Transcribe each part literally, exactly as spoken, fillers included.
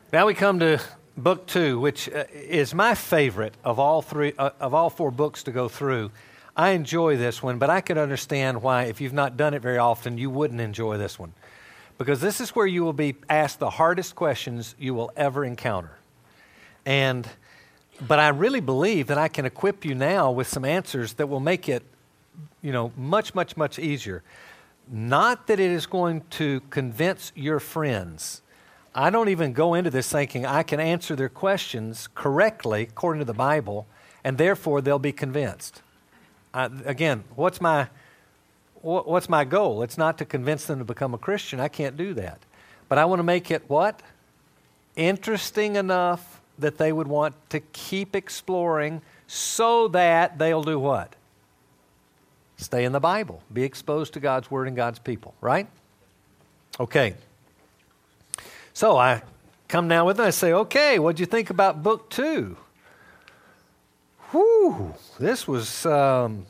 Now we come to book two, which uh, is my favorite of all three uh, of all four books to go through. I enjoy this one, but I can understand why, if you've not done it very often, you wouldn't enjoy this one. Because this is where you will be asked the hardest questions you will ever encounter. And, but I really believe that I can equip you now with some answers that will make it, you know, much, much, much easier. Not that it is going to convince your friends. I don't even go into this thinking I can answer their questions correctly according to the Bible, and therefore they'll be convinced. I, again, what's my wh- what's my goal? It's not to convince them to become a Christian. I can't do that. But I want to make it what? Interesting enough that they would want to keep exploring so that they'll do what? Stay in the Bible. Be exposed to God's Word and God's people, right? Okay. So I come down with it and I say, okay, what'd you think about book two? Whew, this was, um,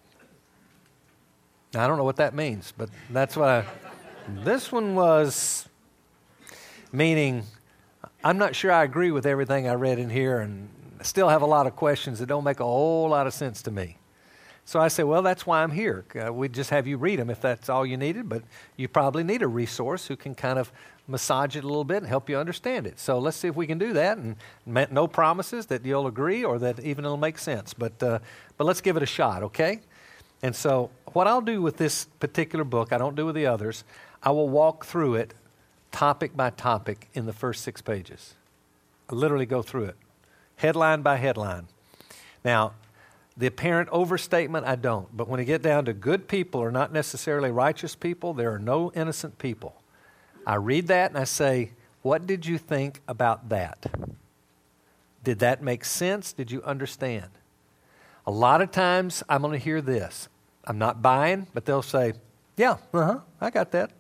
I don't know what that means, but that's what I, this one was, meaning I'm not sure I agree with everything I read in here, and I still have a lot of questions that don't make a whole lot of sense to me. So I say, well, that's why I'm here. Uh, we'd just have you read them if that's all you needed, but you probably need a resource who can kind of massage it a little bit and help you understand it. So let's see if we can do that, and no promises that you'll agree or that even it'll make sense. But uh, but let's give it a shot, okay? And so what I'll do with this particular book, I don't do with the others, I will walk through it topic by topic in the first six pages. I literally go through it, headline by headline. Now, the apparent overstatement, I don't. But when you get down to good people are not necessarily righteous people, there are no innocent people. I read that and I say, what did you think about that? Did that make sense? Did you understand? A lot of times I'm going to hear this. I'm not buying, but they'll say, yeah, uh-huh, I got that.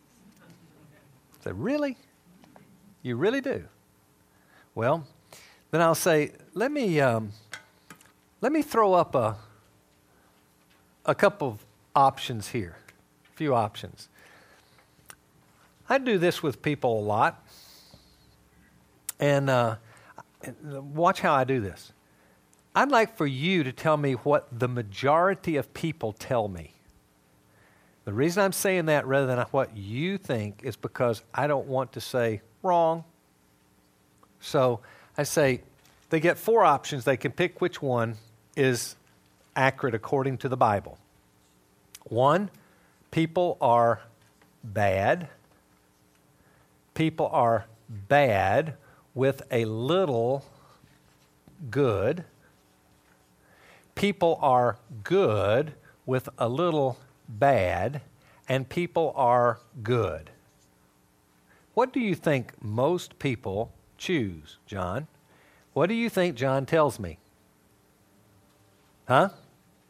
I say, really? You really do? Well, then I'll say, let me um, let me throw up a a couple of options here, a few options. I do this with people a lot, and uh, watch how I do this. I'd like for you to tell me what the majority of people tell me. The reason I'm saying that rather than what you think is because I don't want to say wrong. So I say they get four options. They can pick which one is accurate according to the Bible. One, people are bad. People are bad with a little good. People are good with a little bad. And people are good. What do you think most people choose, John? What do you think John tells me? Huh?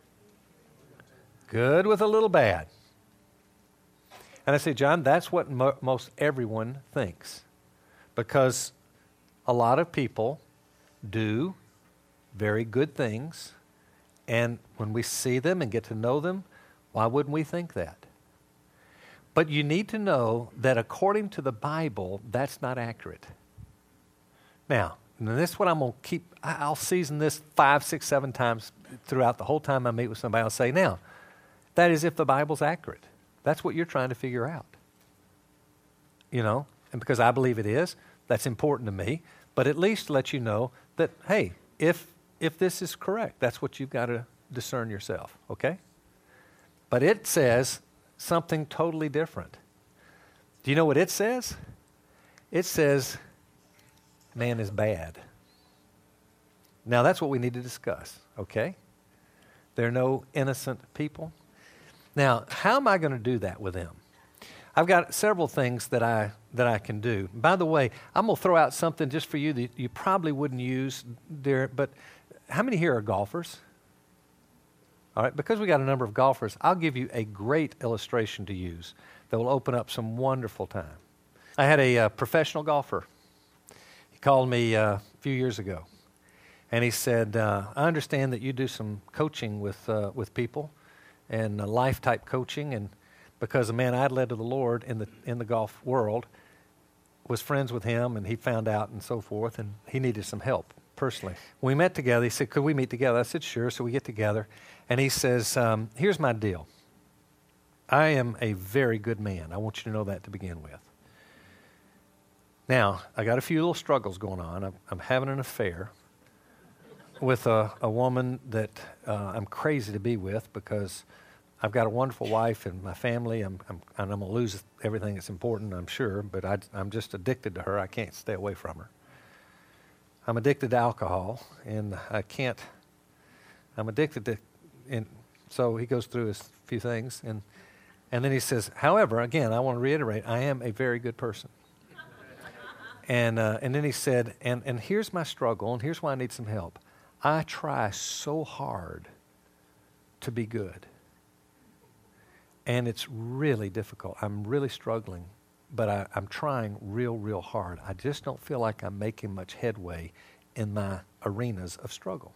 Good with a little bad. And I say, John, that's what mo- most everyone thinks. Because a lot of people do very good things, and when we see them and get to know them, why wouldn't we think that? But you need to know that according to the Bible, that's not accurate. Now, and this is what I'm going to keep, I'll season this five, six, seven times throughout the whole time I meet with somebody. I'll say, now, that is if the Bible's accurate. That's what you're trying to figure out. You know, and because I believe it is, that's important to me. But at least let you know that, hey, if if this is correct, that's what you've got to discern yourself, okay? But it says something totally different. Do you know what it says? It says man is bad. Now that's what we need to discuss, okay? There are no innocent people. Now, how am I going to do that with them? I've got several things that I that I can do. By the way, I'm going to throw out something just for you that you probably wouldn't use there, but how many here are golfers? All right, because we got a number of golfers, I'll give you a great illustration to use that will open up some wonderful time. I had a uh, professional golfer. He called me uh, a few years ago, and he said, uh, I understand that you do some coaching with uh, with people, and uh, life-type coaching, and because a man I'd led to the Lord in the in the golf world, was friends with him, and he found out and so forth, and he needed some help personally. When we met together, he said, could we meet together? I said, sure. So we get together, and he says, um, here's my deal. I am a very good man. I want you to know that to begin with. Now, I got a few little struggles going on. I'm, I'm having an affair with a, a woman that uh, I'm crazy to be with because I've got a wonderful wife and my family. I'm, I'm, and I'm going to lose everything that's important, I'm sure, but I, I'm just addicted to her. I can't stay away from her. I'm addicted to alcohol, and I can't, I'm addicted to, and so he goes through his few things, and, and then he says, however, again, I want to reiterate, I am a very good person. and uh, and then he said, and, and here's my struggle, and here's why I need some help. I try so hard to be good. And it's really difficult. I'm really struggling, but I, I'm trying real, real hard. I just don't feel like I'm making much headway in my arenas of struggle.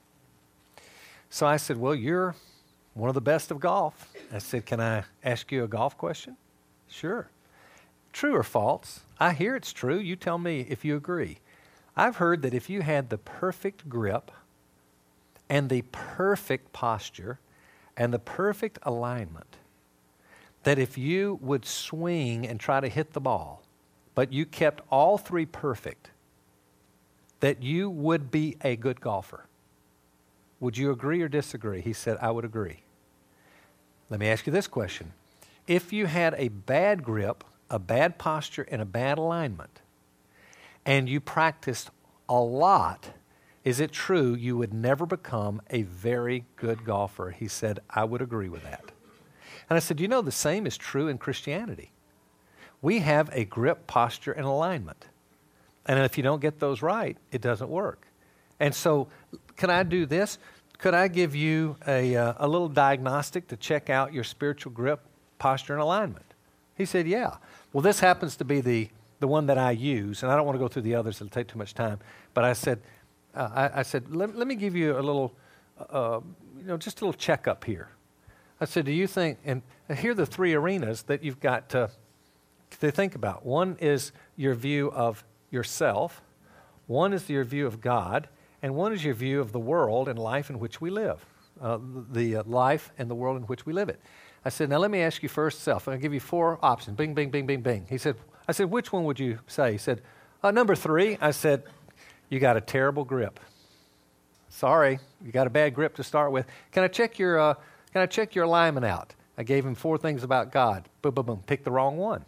So I said, well, you're one of the best of golf. I said, can I ask you a golf question? Sure. True or false? I hear it's true. You tell me if you agree. I've heard that if you had the perfect grip and the perfect posture and the perfect alignment, that if you would swing and try to hit the ball, but you kept all three perfect, that you would be a good golfer. Would you agree or disagree? He said, I would agree. Let me ask you this question. If you had a bad grip, a bad posture, and a bad alignment, and you practiced a lot, is it true you would never become a very good golfer? He said, I would agree with that. And I said, you know, the same is true in Christianity. We have a grip, posture, and alignment. And if you don't get those right, it doesn't work. And so, can I do this? Could I give you a, uh, a little diagnostic to check out your spiritual grip, posture, and alignment? He said, yeah. Well, this happens to be the, the one that I use, and I don't want to go through the others. It'll take too much time. But I said, uh, I, I said, let, let me give you a little, uh, you know, just a little checkup here. I said, do you think, and here are the three arenas that you've got to, to think about. One is your view of yourself, one is your view of God, and one is your view of the world and life in which we live, uh, the uh, life and the world in which we live it. I said, now let me ask you first self. I'm going to give you four options. Bing, bing, bing, bing, bing. He said, I said, which one would you say? He said, uh, number three. I said, you got a terrible grip. Sorry, you got a bad grip to start with. Can I check your... Uh, Can I check your alignment out? I gave him four things about God. Boom, boom, boom. Picked the wrong one.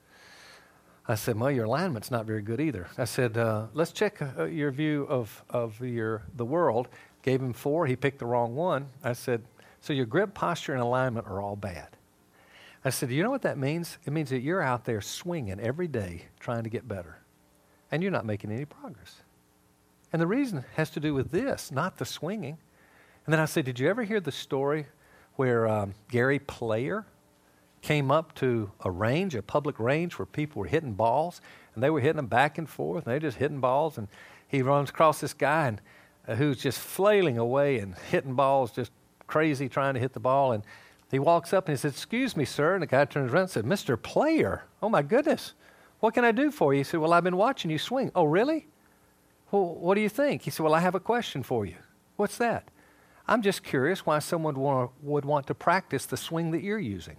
I said, well, your alignment's not very good either. I said, uh, let's check uh, your view of, of your the world. Gave him four. He picked the wrong one. I said, so your grip, posture, and alignment are all bad. I said, do you know what that means? It means that you're out there swinging every day trying to get better, and you're not making any progress. And the reason has to do with this, not the swinging. And then I said, did you ever hear the story where um, Gary Player came up to a range, a public range, where people were hitting balls, and they were hitting them back and forth, and they were just hitting balls, and he runs across this guy and uh, who's just flailing away and hitting balls, just crazy trying to hit the ball, and he walks up and he said, excuse me, sir, and the guy turns around and said, Mister Player, oh my goodness, what can I do for you? He said, well, I've been watching you swing. Oh, really? Well, what do you think? He said, well, I have a question for you. What's that? I'm just curious why someone would want, would want to practice the swing that you're using.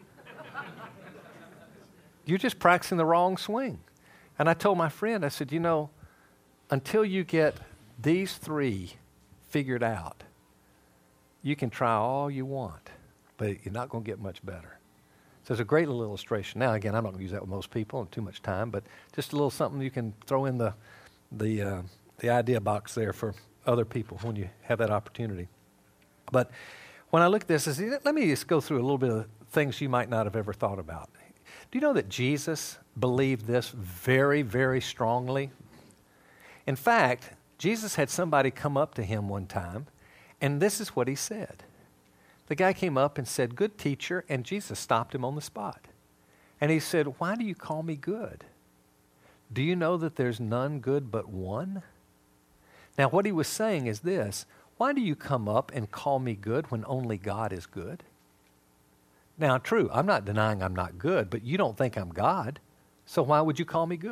You're just practicing the wrong swing. And I told my friend, I said, you know, until you get these three figured out, you can try all you want, but you're not going to get much better. So it's a great little illustration. Now, again, I'm not going to use that with most people in too much time, but just a little something you can throw in the, the, uh, the idea box there for other people when you have that opportunity. But when I look at this, let me just go through a little bit of things you might not have ever thought about. Do you know that Jesus believed this very, very strongly? In fact, Jesus had somebody come up to him one time, and this is what he said. The guy came up and said, good teacher, and Jesus stopped him on the spot. And he said, why do you call me good? Do you know that there's none good but one? Now, what he was saying is this: why do you come up and call me good when only God is good? Now, true, I'm not denying I'm not good, but you don't think I'm God, so why would you call me good?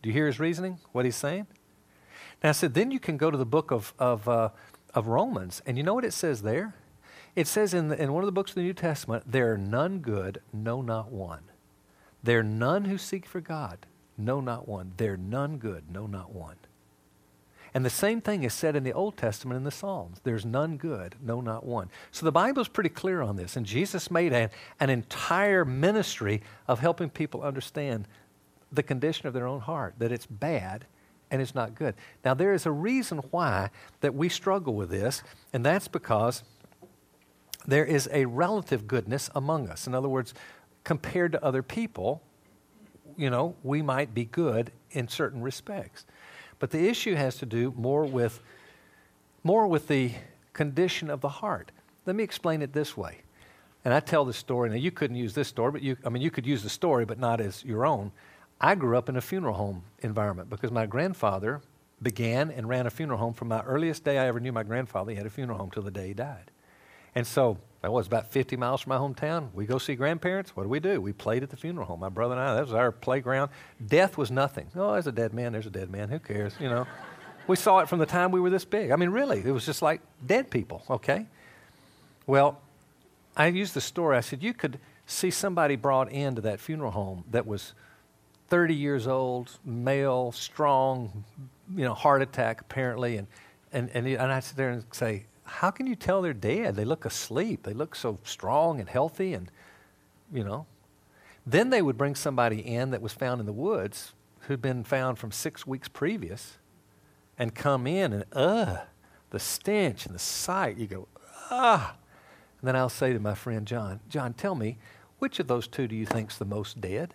Do you hear his reasoning, what he's saying? Now I said, then you can go to the book of, of, uh, of Romans, and you know what it says there? It says in, the, in one of the books of the New Testament, there are none good, no, not one. There are none who seek for God, no, not one. There are none good, no, not one. And the same thing is said in the Old Testament in the Psalms. There's none good, no, not one. So the Bible's pretty clear on this, and Jesus made a, an entire ministry of helping people understand the condition of their own heart, that it's bad and it's not good. Now, there is a reason why that we struggle with this, and that's because there is a relative goodness among us. In other words, compared to other people, you know, we might be good in certain respects. But the issue has to do more with more with the condition of the heart. Let me explain it this way. And I tell this story. Now, you couldn't use this story, but you, I mean, you could use the story, but not as your own. I grew up in a funeral home environment because my grandfather began and ran a funeral home from my earliest day I ever knew my grandfather. He had a funeral home till the day he died. And so that was about fifty miles from my hometown. We go see grandparents. What do we do? We played at the funeral home. My brother and I, that was our playground. Death was nothing. Oh, there's a dead man. There's a dead man. Who cares? You know, we saw it from the time we were this big. I mean, really, it was just like dead people, okay? Well, I used the story. I said, you could see somebody brought into that funeral home that was thirty years old, male, strong, you know, heart attack apparently. And, and, and, and I'd sit there and say, how can you tell they're dead? They look asleep. They look so strong and healthy and, you know. Then they would bring somebody in that was found in the woods who'd been found from six weeks previous and come in and, ugh, the stench and the sight. You go, ah. And then I'll say to my friend John, John, tell me, which of those two do you think's the most dead?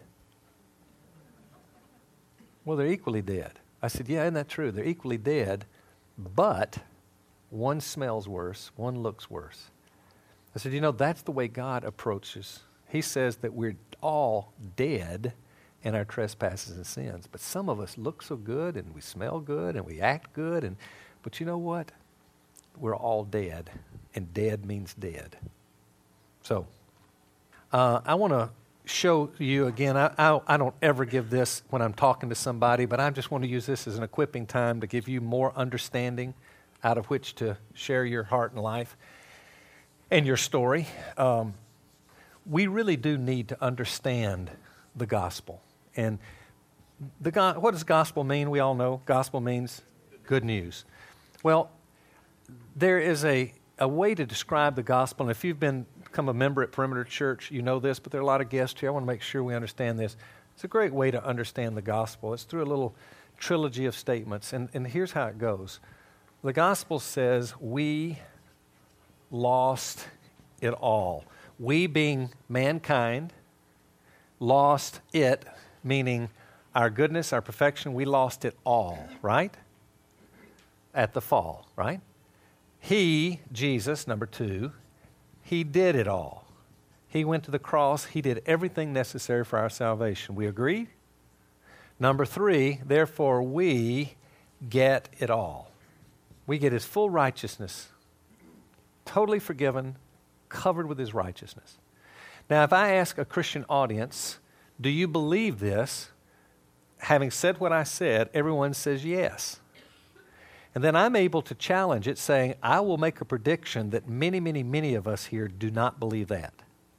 Well, they're equally dead. I said, yeah, isn't that true? They're equally dead, but one smells worse, one looks worse. I said, you know, that's the way God approaches. He says that we're all dead in our trespasses and sins, but some of us look so good and we smell good and we act good, and but you know what? We're all dead, and dead means dead. So uh, I want to show you again, I, I, I don't ever give this when I'm talking to somebody, but I just want to use this as an equipping time to give you more understanding out of which to share your heart and life and your story. Um, we really do need to understand the gospel. And the go- what does gospel mean? We all know gospel means good news. Well, there is a, a way to describe the gospel, and if you've been become a member at Perimeter Church, you know this, but there are a lot of guests here. I want to make sure we understand this. It's a great way to understand the gospel. It's through a little trilogy of statements, and, and here's how it goes. The gospel says we lost it all. We being mankind lost it, meaning our goodness, our perfection, we lost it all, right? At the fall, right? He, Jesus, number two, He did it all. He went to the cross. He did everything necessary for our salvation. We agree? Number three, therefore we get it all. We get His full righteousness, totally forgiven, covered with His righteousness. Now, if I ask a Christian audience, do you believe this? Having said what I said, everyone says yes. And then I'm able to challenge it, saying, I will make a prediction that many, many, many of us here do not believe that.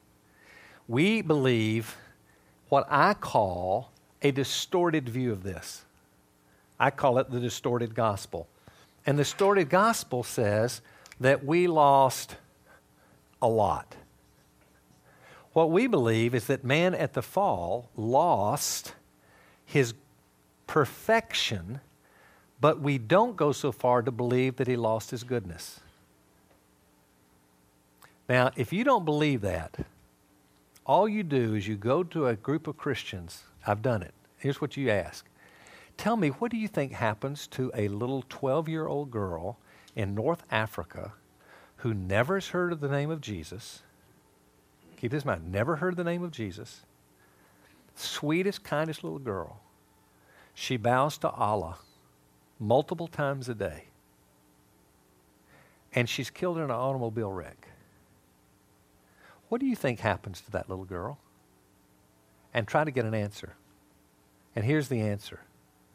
We believe what I call a distorted view of this. I call it the distorted gospel. And the distorted gospel says that we lost a lot. What we believe is that man at the fall lost his perfection, but we don't go so far to believe that he lost his goodness. Now, if you don't believe that, all you do is you go to a group of Christians. I've done it. Here's what you ask. Tell me, what do you think happens to a little twelve-year-old girl in North Africa who never has heard of the name of Jesus? Keep this in mind, never heard the name of Jesus. Sweetest, kindest little girl. She bows to Allah multiple times a day. And she's killed in an automobile wreck. What do you think happens to that little girl? And try to get an answer. And here's the answer.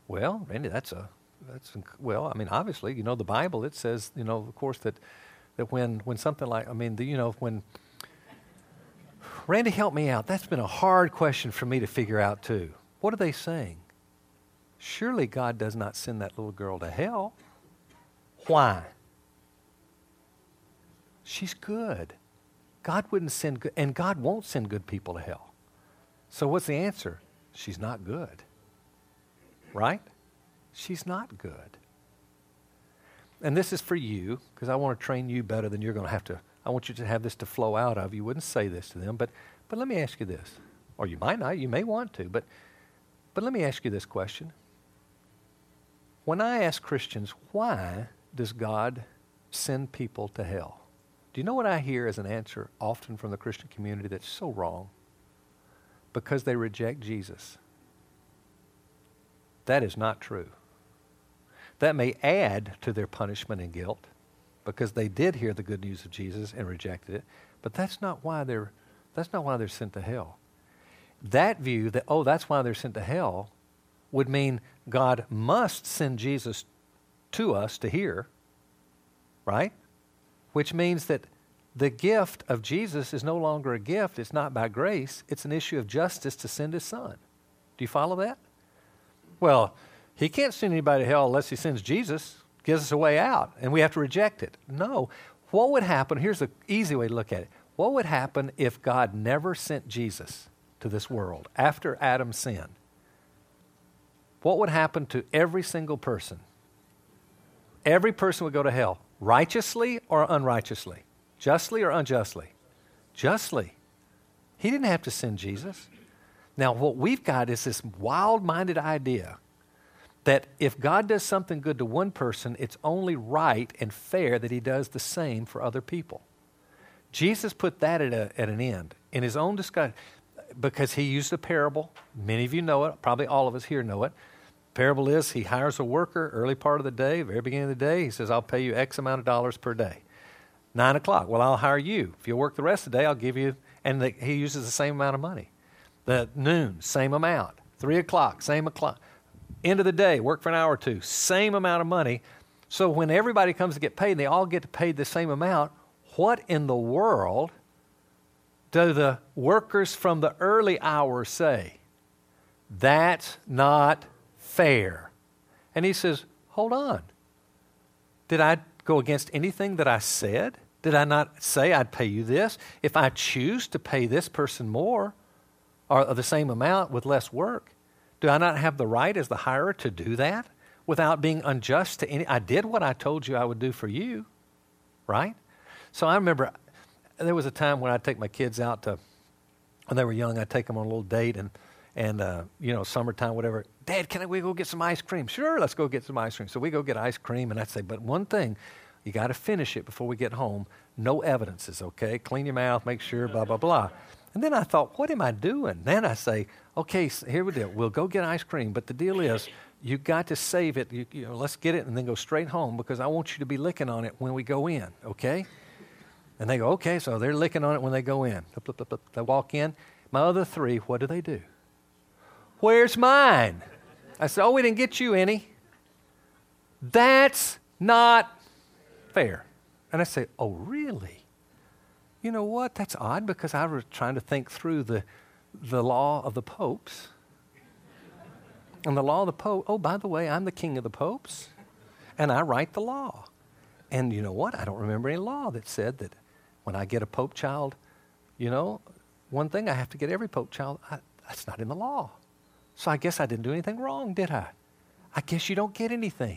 Well, Randy, that's a, that's, inc- well, I mean, obviously, you know, the Bible, it says, you know, of course, that, that when, when something like, I mean, the, you know, when, Randy, help me out. That's been a hard question for me to figure out, too. What are they saying? Surely God does not send that little girl to hell. Why? She's good. God wouldn't send good, and God won't send good people to hell. So what's the answer? She's not good. Right? She's not good. And this is for you, because I want to train you better than you're going to have to. I want you to have this to flow out of. You wouldn't say this to them, but but let me ask you this. Or you might not, you may want to, but but let me ask you this question. When I ask Christians, why does God send people to hell? Do you know what I hear as an answer often from the Christian community that's so wrong? Because they reject Jesus. That is not true. That may add to their punishment and guilt because they did hear the good news of Jesus and rejected it, but that's not why they're that's not why they're sent to hell. That view that, oh, that's why they're sent to hell would mean God must send Jesus to us to hear, right? Which means that the gift of Jesus is no longer a gift. It's not by grace. It's an issue of justice to send his son. Do you follow that? Well, he can't send anybody to hell unless he sends Jesus, gives us a way out, and we have to reject it. No. What would happen? Here's an easy way to look at it. What would happen if God never sent Jesus to this world after Adam sinned? What would happen to every single person? Every person would go to hell, righteously or unrighteously, justly or unjustly? Justly. He didn't have to send Jesus. Now, what we've got is this wild-minded idea that if God does something good to one person, it's only right and fair that he does the same for other people. Jesus put that at, a, at an end in his own discussion because he used a parable. Many of you know it. Probably all of us here know it. Parable is he hires a worker early part of the day, very beginning of the day. He says, I'll pay you X amount of dollars per day. Nine o'clock, well, I'll hire you. If you'll work the rest of the day, I'll give you, and the, he uses the same amount of money. The noon, same amount. Three o'clock, same o'clock. End of the day, work for an hour or two, same amount of money. So when everybody comes to get paid, and they all get paid the same amount, what in the world do the workers from the early hours say? That's not fair. And he says, hold on. Did I go against anything that I said? Did I not say I'd pay you this? If I choose to pay this person more or the same amount with less work, do I not have the right as the hirer to do that without being unjust to any? I did what I told you I would do for you, right? So I remember there was a time when I'd take my kids out to, when they were young, I'd take them on a little date and, and uh, you know, summertime, whatever. Dad, can we go get some ice cream? Sure, let's go get some ice cream. So we go get ice cream, and I'd say, but one thing, you got to finish it before we get home. No evidences, okay? Clean your mouth, make sure, blah, blah, blah. And then I thought, what am I doing? Then I say, okay, so here we go. We'll go get ice cream, but the deal is you got to save it. You, you know, let's get it and then go straight home because I want you to be licking on it when we go in, okay? And they go, okay, so they're licking on it when they go in. They walk in. My other three, what do they do? Where's mine? I said, oh, we didn't get you any. That's not fair. And I say, oh, really? You know what? That's odd because I was trying to think through the, the law of the popes. And the law of the pope, oh, by the way, I'm the king of the popes, and I write the law. And you know what? I don't remember any law that said that when I get a pope child, you know, one thing I have to get every pope child, I, that's not in the law. So I guess I didn't do anything wrong, did I? I guess you don't get anything.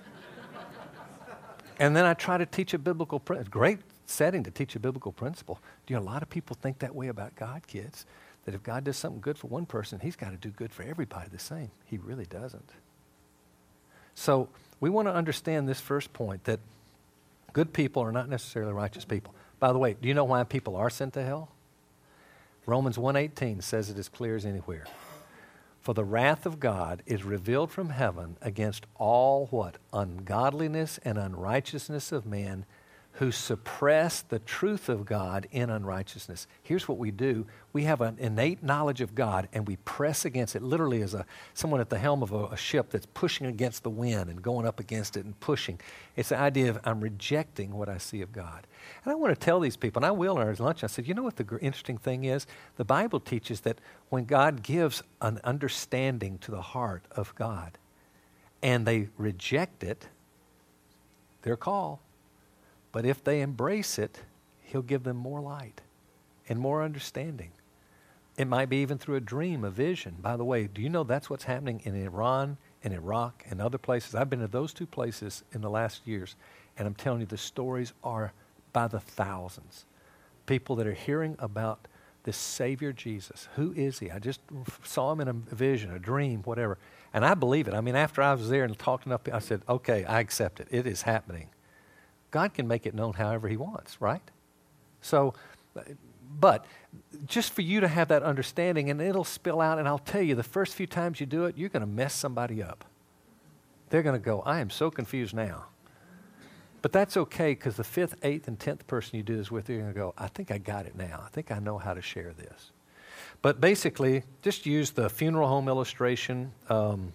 And then I try to teach a biblical principle. Great setting to teach a biblical principle. Do you know, a lot of people think that way about God, kids, that if God does something good for one person, he's got to do good for everybody the same. He really doesn't. So we want to understand this first point, that good people are not necessarily righteous people. By the way, do you know why people are sent to hell? Romans one eighteen says it as clear as anywhere. For the wrath of God is revealed from heaven against all what? Ungodliness and unrighteousness of men who suppress the truth of God in unrighteousness. Here's what we do. We have an innate knowledge of God, and we press against it, literally as a someone at the helm of a, a ship that's pushing against the wind and going up against it and pushing. It's the idea of I'm rejecting what I see of God. And I want to tell these people, and I will at lunch, I said, you know what the gr- interesting thing is? The Bible teaches that when God gives an understanding to the heart of God, and they reject it, their call. But if they embrace it, he'll give them more light and more understanding. It might be even through a dream, a vision. By the way, do you know that's what's happening in Iran and Iraq and other places? I've been to those two places in the last years, and I'm telling you, the stories are by the thousands. People that are hearing about this Savior Jesus. Who is he? I just saw him in a vision, a dream, whatever. And I believe it. I mean, after I was there and talking up, I said, okay, I accept it. It is happening. God can make it known however he wants, right? So, but just for you to have that understanding, and it'll spill out, and I'll tell you, the first few times you do it, you're going to mess somebody up. They're going to go, I am so confused now. But that's okay, because the fifth, eighth, and tenth person you do this with, you're going to go, I think I got it now. I think I know how to share this. But basically, just use the funeral home illustration. Um,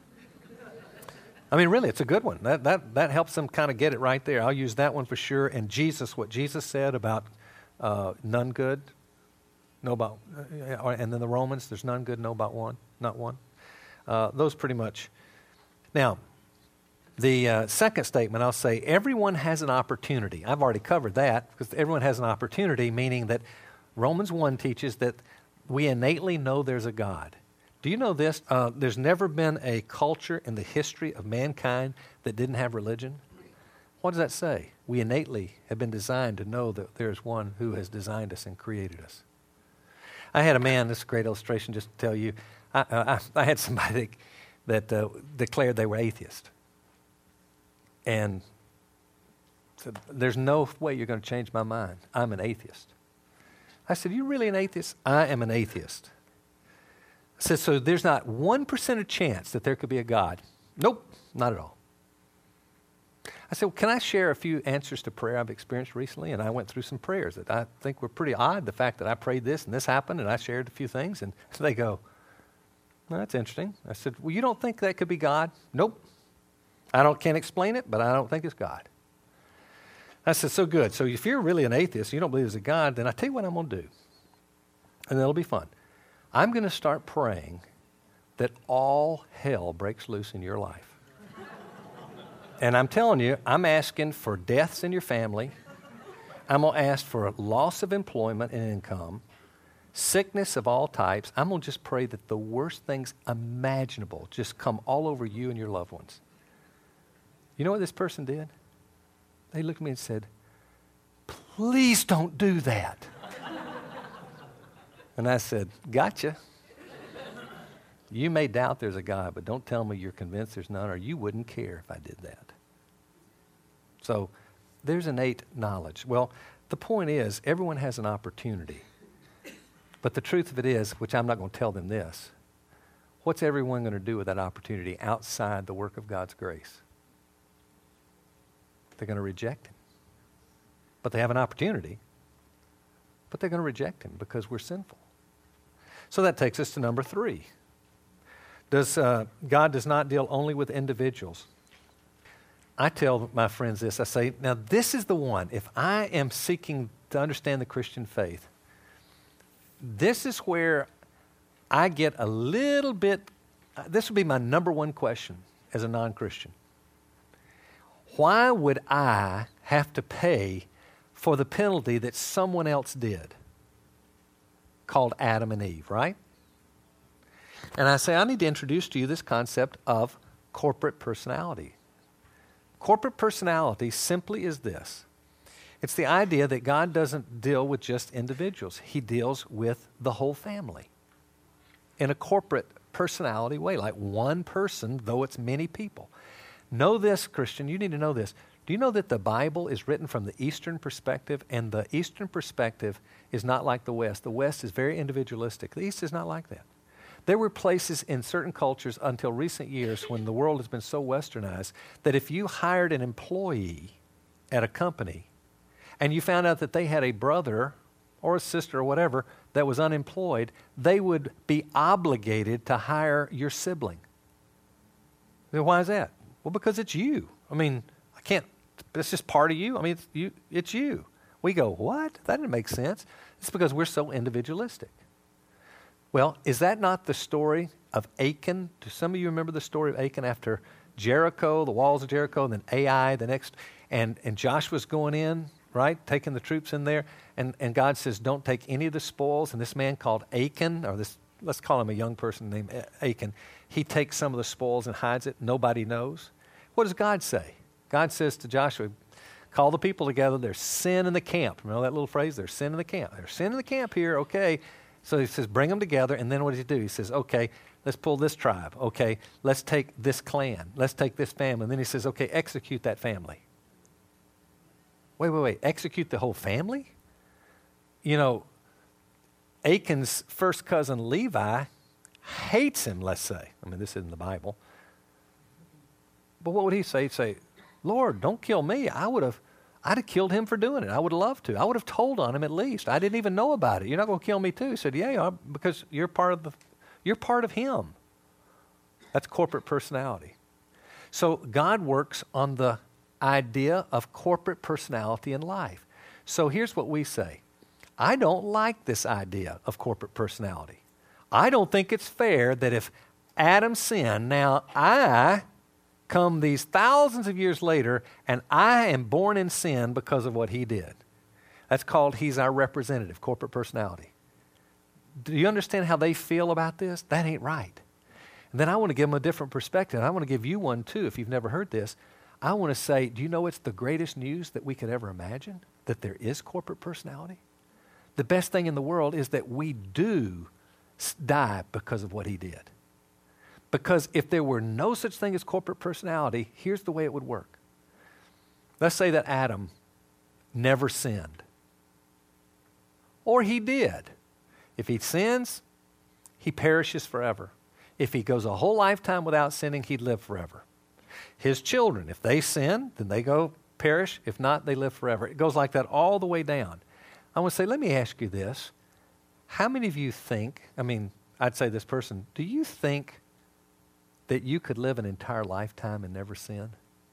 I mean, really, it's a good one. That that that helps them kind of get it right there. I'll use that one for sure. And Jesus, what Jesus said about uh, none good, no about, uh, and then the Romans, there's none good, no about one, not one. Uh, those pretty much. Now, the uh, second statement, I'll say, everyone has an opportunity. I've already covered that, because everyone has an opportunity, meaning that Romans one teaches that we innately know there's a God. Do you know this? Uh, there's never been a culture in the history of mankind that didn't have religion. What does that say? We innately have been designed to know that there's one who has designed us and created us. I had a man, this is a great illustration just to tell you, I, uh, I, I had somebody that uh, declared they were atheist. And said, there's no way you're going to change my mind. I'm an atheist. I said, you really an atheist? I am an atheist. I said, so there's not one percent of chance that there could be a God? Nope, not at all. I said, well, can I share a few answers to prayer I've experienced recently? And I went through some prayers that I think were pretty odd, the fact that I prayed this and this happened, and I shared a few things, and they go, well, that's interesting. I said, well, you don't think that could be God? Nope. I don't can't explain it, but I don't think it's God. I said, so good. So if you're really an atheist, you don't believe there's a God, then I tell you what I'm going to do. And it'll be fun. I'm going to start praying that all hell breaks loose in your life. And I'm telling you, I'm asking for deaths in your family. I'm going to ask for loss of employment and income, sickness of all types. I'm going to just pray that the worst things imaginable just come all over you and your loved ones. You know what this person did? They looked at me and said, please don't do that. And I said, gotcha. You may doubt there's a God, but don't tell me you're convinced there's none, or you wouldn't care if I did that. So there's innate knowledge. Well, the point is, everyone has an opportunity. But the truth of it is, which I'm not going to tell them this, what's everyone going to do with that opportunity outside the work of God's grace? They're going to reject him. But they have an opportunity, but they're going to reject him because we're sinful. So that takes us to number three. Does uh, God does not deal only with individuals. I tell my friends this. I say, now this is the one. If I am seeking to understand the Christian faith, this is where I get a little bit, uh, this would be my number one question as a non-Christian. Why would I have to pay for the penalty that someone else did? Called Adam and Eve, right? And I say, I need to introduce to you this concept of corporate personality. Corporate personality simply is this. It's the idea that God doesn't deal with just individuals. He deals with the whole family in a corporate personality way, like one person, though it's many people. Know this, Christian, you need to know this. Do you know that the Bible is written from the Eastern perspective, and the Eastern perspective is not like the West? The West is very individualistic. The East is not like that. There were places in certain cultures until recent years when the world has been so westernized that if you hired an employee at a company, and you found out that they had a brother or a sister or whatever that was unemployed, they would be obligated to hire your sibling. Well, why is that? Well, because it's you. I mean, I can't, it's just part of you. I mean, it's you. It's you. We go, what? That didn't make sense. It's because we're so individualistic. Well, is that not the story of Achan? Do some of you remember the story of Achan after Jericho, the walls of Jericho, and then Ai, the next, and, and Joshua's going in, right, taking the troops in there, and, and God says, don't take any of the spoils, and this man called Achan, or this, let's call him a young person named Achan, he takes some of the spoils and hides it. Nobody knows. What does God say? God says to Joshua, call the people together. There's sin in the camp. Remember that little phrase? There's sin in the camp. There's sin in the camp here, okay. So he says, bring them together, and then what does he do? He says, okay, let's pull this tribe. Okay, let's take this clan. Let's take this family. And then he says, okay, execute that family. Wait, wait, wait. Execute the whole family? You know, Achan's first cousin Levi hates him, let's say. I mean, this isn't the Bible. But what would he say? He'd say, Lord, don't kill me. I would have, I'd have killed him for doing it. I would have loved to. I would have told on him at least. I didn't even know about it. You're not going to kill me too. He said, yeah, you are, because you're part of the, you're part of him. That's corporate personality. So God works on the idea of corporate personality in life. So here's what we say. I don't like this idea of corporate personality. I don't think it's fair that if Adam sinned, now I come these thousands of years later and I am born in sin because of what he did. That's called he's our representative, corporate personality. Do you understand how they feel about this? That ain't right. And then I want to give them a different perspective. I want to give you one too if you've never heard this. I want to say, do you know it's the greatest news that we could ever imagine? That there is corporate personality? The best thing in the world is that we do die because of what he did. Because if there were no such thing as corporate personality, here's the way it would work. Let's say that Adam never sinned. Or he did. If he sins, he perishes forever. If he goes a whole lifetime without sinning, he'd live forever. His children, if they sin, then they go perish. If not, they live forever. It goes like that all the way down. I want to say, let me ask you this. How many of you think, I mean, I'd say this person, do you think that you could live an entire lifetime and never sin?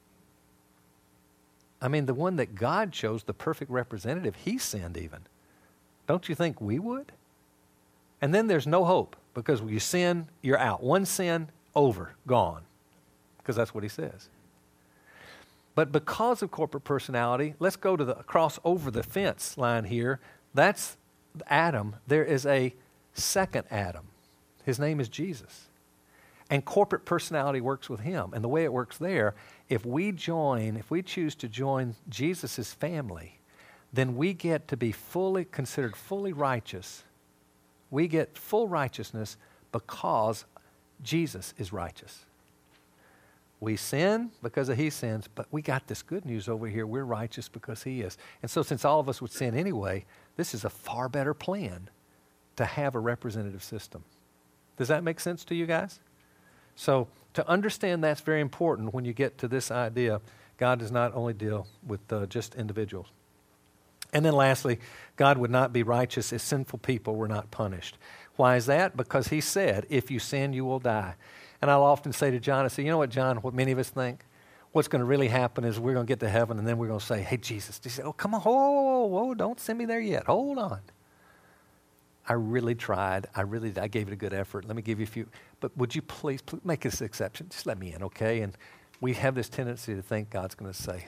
I mean, the one that God chose, the perfect representative, he sinned even. Don't you think we would? And then there's no hope because when you sin, you're out. One sin, over, gone. Because that's what he says. But because of corporate personality, let's go to the cross over the fence line here. That's Adam. There is a second Adam. His name is Jesus. And corporate personality works with him. And the way it works there, if we join, if we choose to join Jesus' family, then we get to be fully considered fully righteous. We get full righteousness because Jesus is righteous. We sin because of he sins, but we got this good news over here. We're righteous because he is. And so since all of us would sin anyway, this is a far better plan to have a representative system. Does that make sense to you guys? So to understand that's very important when you get to this idea. God does not only deal with uh, just individuals. And then lastly, God would not be righteous if sinful people were not punished. Why is that? Because he said, if you sin, you will die. And I'll often say to John, I say, you know what, John, what many of us think? What's going to really happen is we're going to get to heaven and then we're going to say, hey, Jesus. He said, oh, come on, whoa, whoa, whoa, don't send me there yet. Hold on. I really tried. I really, I gave it a good effort. Let me give you a few. But would you please, please make this exception? Just let me in, okay? And we have this tendency to think God's going to say,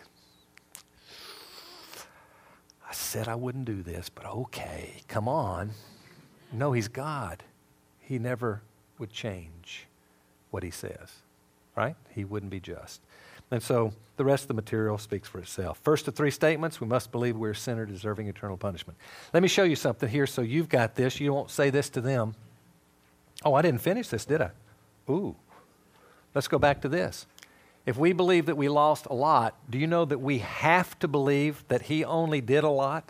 I said I wouldn't do this, but okay, come on. No, he's God. He never would change what he says, right? He wouldn't be just. And so the rest of the material speaks for itself. First of three statements, we must believe we're a sinner deserving eternal punishment. Let me show you something here so you've got this. You won't say this to them. Oh, I didn't finish this, did I? Ooh. Let's go back to this. If we believe that we lost a lot, do you know that we have to believe that he only did a lot?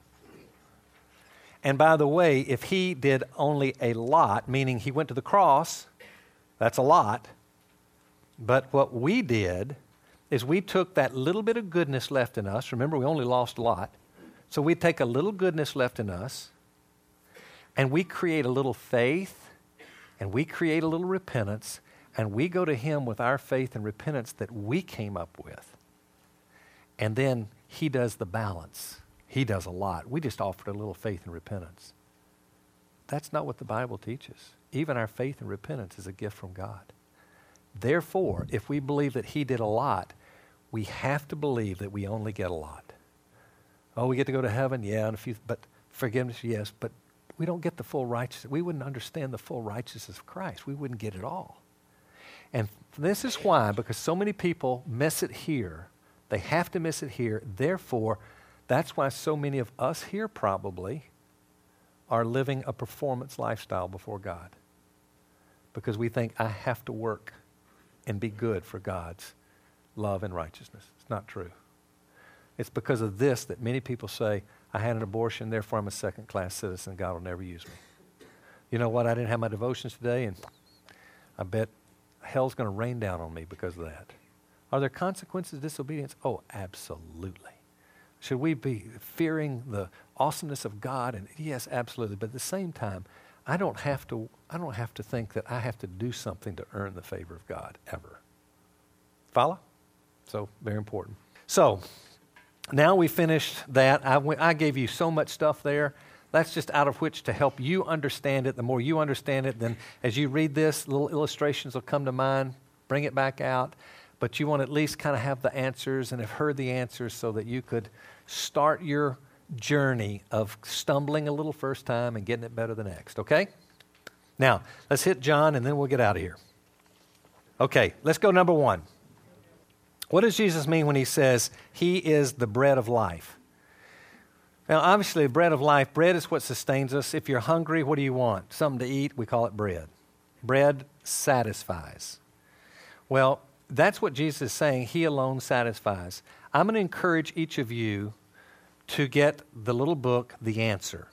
And by the way, if he did only a lot, meaning he went to the cross, that's a lot. But what we did is we took that little bit of goodness left in us. Remember, we only lost a lot. So we take a little goodness left in us, and we create a little faith, and we create a little repentance, and we go to him with our faith and repentance that we came up with. And then he does the balance. He does a lot. We just offered a little faith and repentance. That's not what the Bible teaches. Even our faith and repentance is a gift from God. Therefore, if we believe that he did a lot, we have to believe that we only get a lot. Oh, we get to go to heaven? Yeah, and a few, but forgiveness, yes, but we don't get the full righteousness. We wouldn't understand the full righteousness of Christ. We wouldn't get it all. And this is why, because so many people miss it here. They have to miss it here. Therefore, that's why so many of us here probably are living a performance lifestyle before God. Because we think, I have to work and be good for God's love and righteousness. It's not true. It's because of this that many people say, I had an abortion, therefore I'm a second-class citizen. God will never use me. You know what? I didn't have my devotions today, and I bet hell's going to rain down on me because of that. Are there consequences of disobedience? Oh, absolutely. Should we be fearing the awesomeness of God? And yes, absolutely. But at the same time, I don't have to, I don't have to think that I have to do something to earn the favor of God, ever. Follow? So, very important. So, now we finished that. I, went, I gave you so much stuff there. That's just out of which to help you understand it. The more you understand it, then as you read this, little illustrations will come to mind. Bring it back out. But you want to at least kind of have the answers and have heard the answers so that you could start your journey of stumbling a little first time and getting it better the next, okay? Now, let's hit John and then we'll get out of here. Okay, let's go number one. What does Jesus mean when he says he is the bread of life? Now, obviously, bread of life, bread is what sustains us. If you're hungry, what do you want? Something to eat, we call it bread. Bread satisfies. Well, that's what Jesus is saying. He alone satisfies. I'm going to encourage each of you to get the little book, The Answer.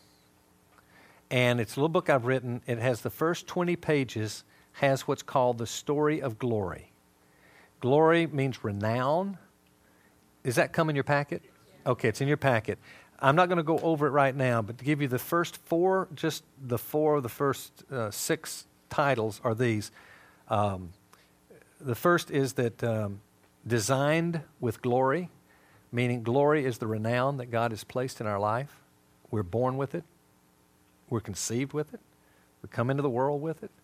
And it's a little book I've written. It has the first twenty pages, has what's called the story of glory. Glory means renown. Does that come in your packet? Okay, it's in your packet. I'm not going to go over it right now, but to give you the first four, just the four of the first uh, six titles are these. Um, the first is that um, designed with glory, meaning glory is the renown that God has placed in our life. We're born with it. We're conceived with it. We come into the world with it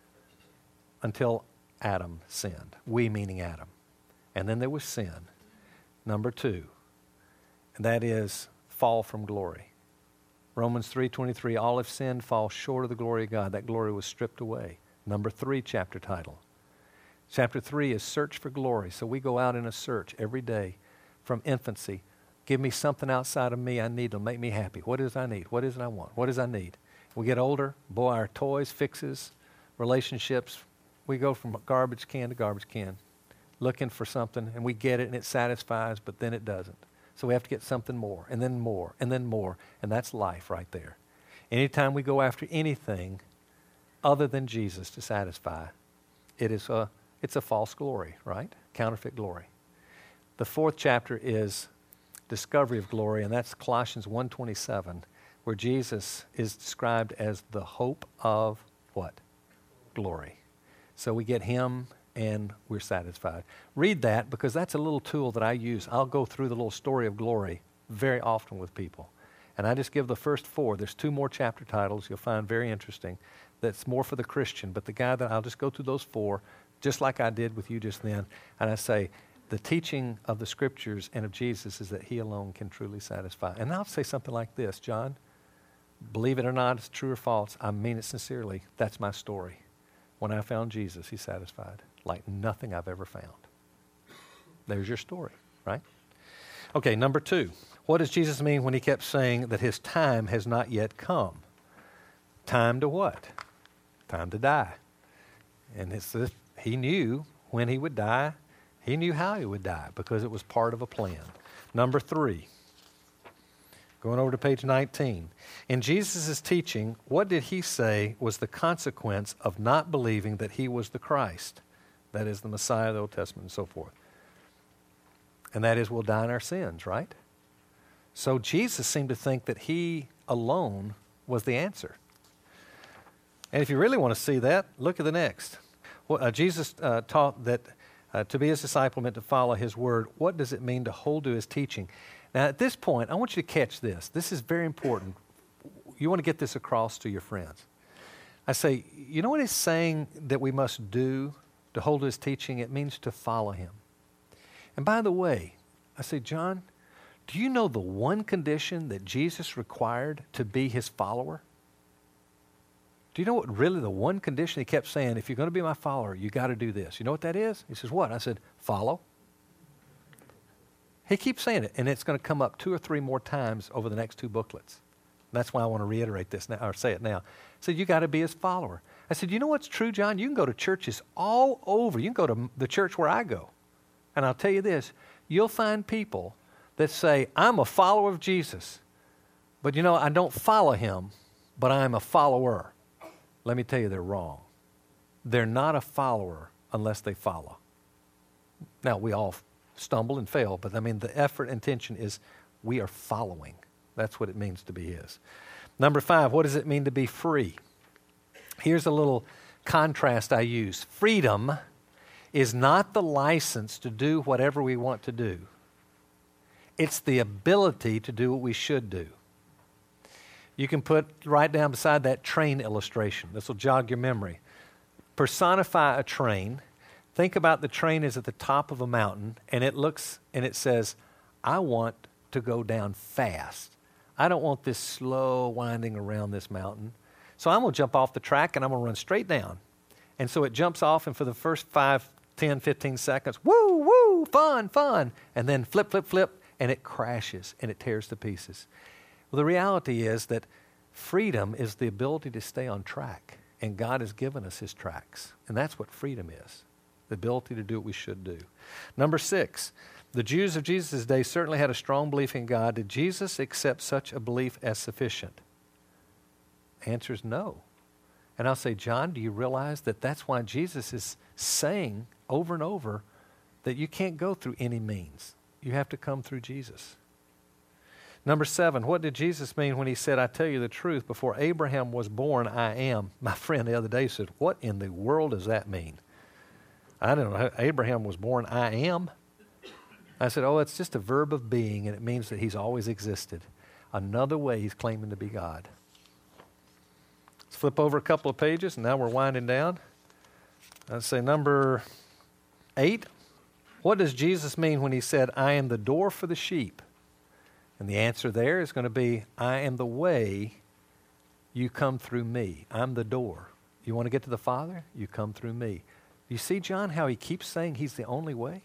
until Adam sinned. We meaning Adam. And then there was sin. Number two, and that is fall from glory. Romans three twenty-three, all have sinned, fall short of the glory of God. That glory was stripped away. Number three chapter title. Chapter three is search for glory. So we go out in a search every day from infancy. Give me something outside of me I need to make me happy. What is I need? What is it I want? What is I need? We get older, boy, our toys, fixes, relationships, we go from garbage can to garbage can looking for something, and we get it, and it satisfies, but then it doesn't. So we have to get something more, and then more, and then more, and that's life right there. Anytime we go after anything other than Jesus to satisfy, it is a, it's a false glory, right? Counterfeit glory. The fourth chapter is discovery of glory, and that's Colossians one twenty-seven, where Jesus is described as the hope of what? Glory. So we get him and we're satisfied. Read that because that's a little tool that I use. I'll go through the little story of glory very often with people. And I just give the first four. There's two more chapter titles you'll find very interesting. That's more for the Christian. But the guy that I'll just go through those four, just like I did with you just then. And I say, the teaching of the Scriptures and of Jesus is that he alone can truly satisfy. And I'll say something like this, John, believe it or not, it's true or false. I mean it sincerely. That's my story. When I found Jesus, he satisfied like nothing I've ever found. There's your story, right? Okay, number two. What does Jesus mean when he kept saying that his time has not yet come? Time to what? Time to die. And it's, he knew when he would die. He knew how he would die because it was part of a plan. Number three. Going over to page nineteen. In Jesus' teaching, what did he say was the consequence of not believing that he was the Christ? That is the Messiah of the Old Testament and so forth. And that is we'll die in our sins, right? So Jesus seemed to think that he alone was the answer. And if you really want to see that, look at the next. Well, uh, Jesus uh, taught that uh, to be his disciple meant to follow his word. What does it mean to hold to his teaching? Now, at this point, I want you to catch this. This is very important. You want to get this across to your friends. I say, you know what he's saying that we must do to hold to his teaching? It means to follow him. And by the way, I say, John, do you know the one condition that Jesus required to be his follower? Do you know what really the one condition he kept saying, if you're going to be my follower, you got to do this. You know what that is? He says, what? I said, follow. He keeps saying it, and it's going to come up two or three more times over the next two booklets. That's why I want to reiterate this now, or say it now. I said, you got to be his follower. I said, you know what's true, John? You can go to churches all over. You can go to the church where I go. And I'll tell you this, you'll find people that say, I'm a follower of Jesus, but you know, I don't follow him, but I'm a follower. Let me tell you, they're wrong. They're not a follower unless they follow. Now, we all stumble and fail, but I mean, the effort and intention is we are following. That's what it means to be his. Number five, what does it mean to be free? Here's a little contrast I use. Freedom is not the license to do whatever we want to do. It's the ability to do what we should do. You can put right down beside that train illustration. This will jog your memory. Personify a train. Think about the train is at the top of a mountain, and it looks and it says, I want to go down fast. I don't want this slow winding around this mountain. So I'm going to jump off the track, and I'm going to run straight down. And so it jumps off, and for the first five, ten, fifteen seconds, woo, woo, fun, fun. And then flip, flip, flip, and it crashes, and it tears to pieces. Well, the reality is that freedom is the ability to stay on track, and God has given us his tracks, and that's what freedom is, the ability to do what we should do. Number six, the Jews of Jesus' day certainly had a strong belief in God. Did Jesus accept such a belief as sufficient? Answer is no. And I'll say, John, do you realize that that's why Jesus is saying over and over that you can't go through any means. You have to come through Jesus. Number seven, what did Jesus mean when he said, I tell you the truth, before Abraham was born, I am? My friend the other day said, what in the world does that mean? I don't know. Abraham was born, I am. I said, oh, it's just a verb of being, and it means that he's always existed. Another way he's claiming to be God. Let's flip over a couple of pages, and now we're winding down. Let's say number eight. What does Jesus mean when he said, I am the door for the sheep? And the answer there is going to be, I am the way, you come through me. I'm the door. You want to get to the Father? You come through me. You see, John, how he keeps saying he's the only way?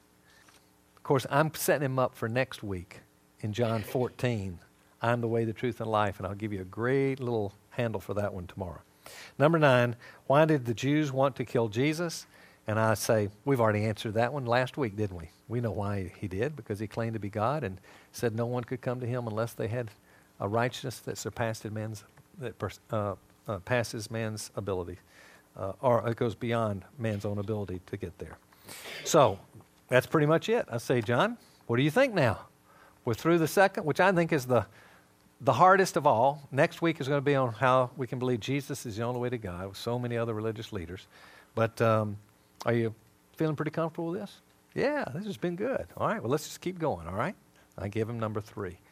Of course, I'm setting him up for next week in John fourteen. I'm the way, the truth, and life, and I'll give you a great little handle for that one tomorrow. Number nine, why did the Jews want to kill Jesus? And I say, we've already answered that one last week, didn't we? We know why he did, because he claimed to be God and said no one could come to him unless they had a righteousness that surpassed man's, that uh, uh, passes man's ability, uh, or it goes beyond man's own ability to get there. So that's pretty much it. I say, John, what do you think now? We're through the second, which I think is the the hardest of all. Next week is going to be on how we can believe Jesus is the only way to God with so many other religious leaders. But um, are you feeling pretty comfortable with this? Yeah, this has been good. All right, well, let's just keep going, all right? I give him number three.